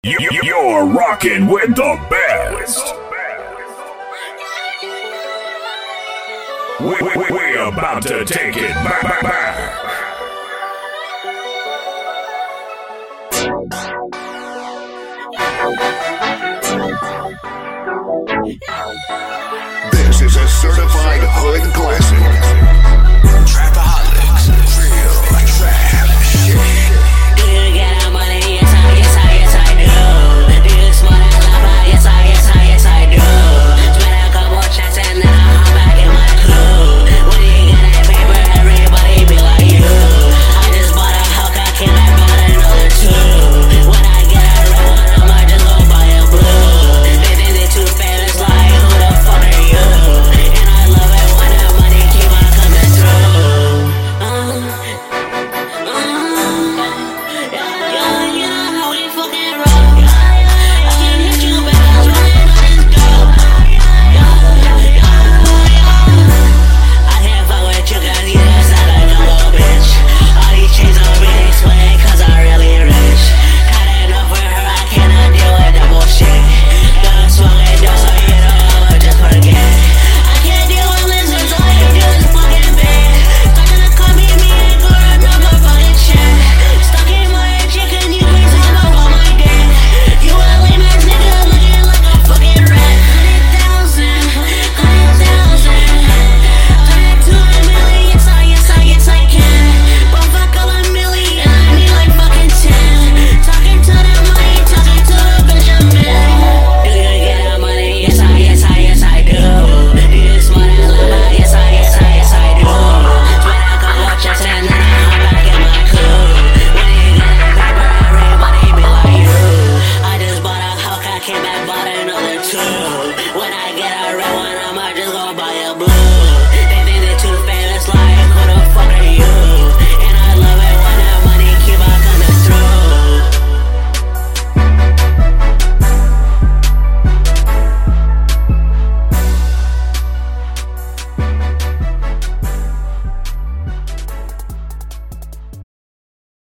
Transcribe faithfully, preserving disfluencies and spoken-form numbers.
You- You're rocking with the best. We, we, we're about to take it back, back, back. This is a certified hood classic. Trapaholics, real trap shit. Do you get our money? Yes, I, yes, I, yes, I do. Do you smell that lava? Yes, I, yes, I, yes, I do. Spend a couple checks and then I hop back in my crew. When you get that paper, everybody be like you. I just bought a Hellcat, came back, bought another two. When I get a red one, I might just go buy a blue. They think they too famous, like who the fuck are you? And I love it when the money keep on coming through. Uh, uh. When I get a red one, I might just go buy a blue.